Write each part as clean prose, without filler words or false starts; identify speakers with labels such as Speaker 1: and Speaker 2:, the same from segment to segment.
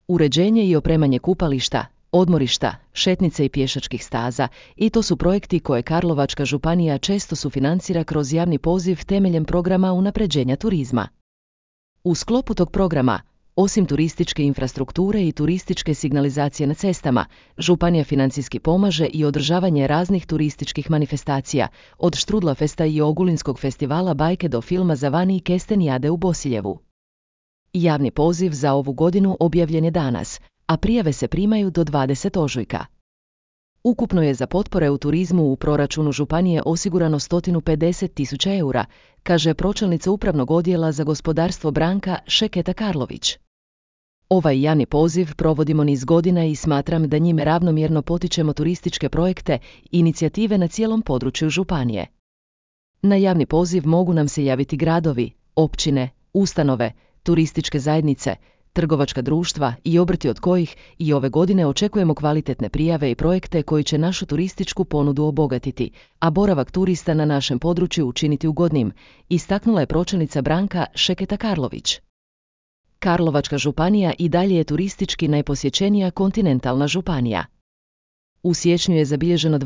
Speaker 1: Uređenje i opremanje kupališta, odmorišta, šetnice i pješačkih staza i to su projekti koje Karlovačka županija često sufinancira kroz javni poziv temeljem programa unapređenja turizma. U sklopu tog programa, osim turističke infrastrukture i turističke signalizacije na cestama, županija financijski pomaže i održavanje raznih turističkih manifestacija, od Štrudlafesta i Ogulinskog festivala bajke do filma Zavani i Kestenijade u Bosiljevu. Javni poziv za ovu godinu objavljen je danas, a prijave se primaju do 20. ožujka. Ukupno je za potpore u turizmu u proračunu županije osigurano 150.000 eura, kaže pročelnica Upravnog odjela za gospodarstvo Branka Šeketa Karlović. Ovaj javni poziv provodimo niz godina i smatram da njime ravnomjerno potičemo turističke projekte i inicijative na cijelom području županije. Na javni poziv mogu nam se javiti gradovi, općine, ustanove, turističke zajednice, trgovačka društva i obrti od kojih i ove godine očekujemo kvalitetne prijave i projekte koji će našu turističku ponudu obogatiti, a boravak turista na našem području učiniti ugodnim, istaknula je pročelnica Branka Šeketa Karlović. Karlovačka županija i dalje je turistički najposjećenija kontinentalna županija. U siječnju je zabilježeno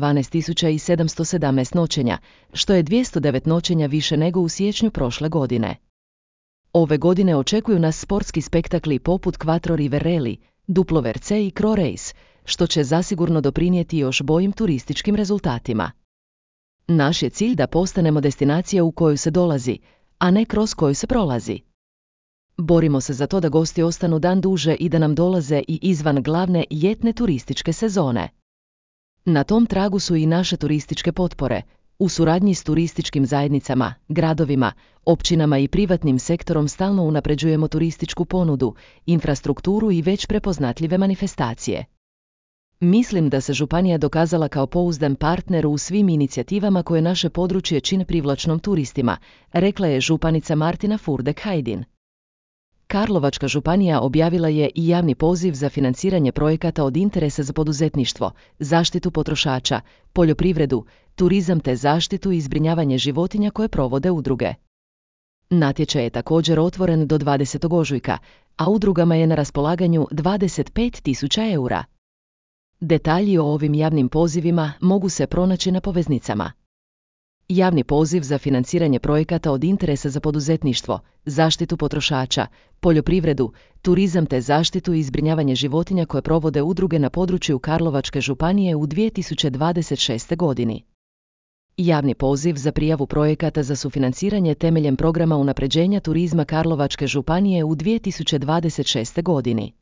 Speaker 1: 12.717 noćenja, što je 209 noćenja više nego u siječnju prošle godine. Ove godine očekuju nas sportski spektakli poput Quattro River Rally, Duplo Verce i Cro Race, što će zasigurno doprinijeti još boljim turističkim rezultatima. Naš je cilj da postanemo destinacija u koju se dolazi, a ne kroz koju se prolazi. Borimo se za to da gosti ostanu dan duže i da nam dolaze i izvan glavne ljetne turističke sezone. Na tom tragu su i naše turističke potpore. U suradnji s turističkim zajednicama, gradovima, općinama i privatnim sektorom stalno unapređujemo turističku ponudu, infrastrukturu i već prepoznatljive manifestacije. Mislim da se županija dokazala kao pouzdan partner u svim inicijativama koje naše područje čine privlačnom turistima, rekla je županica Martina Furdek-Hajdin. Karlovačka županija objavila je i javni poziv za financiranje projekata od interesa za poduzetništvo, zaštitu potrošača, poljoprivredu, turizam te zaštitu i zbrinjavanje životinja koje provode udruge. Natječaj je također otvoren do 20. ožujka, a udrugama je na raspolaganju 25.000 eura. Detalji o ovim javnim pozivima mogu se pronaći na poveznicama. Javni poziv za financiranje projekata od interesa za poduzetništvo, zaštitu potrošača, poljoprivredu, turizam te zaštitu i zbrinjavanje životinja koje provode udruge na području Karlovačke županije u 2026. godini. Javni poziv za prijavu projekata za sufinanciranje temeljem programa unapređenja turizma Karlovačke županije u 2026. godini.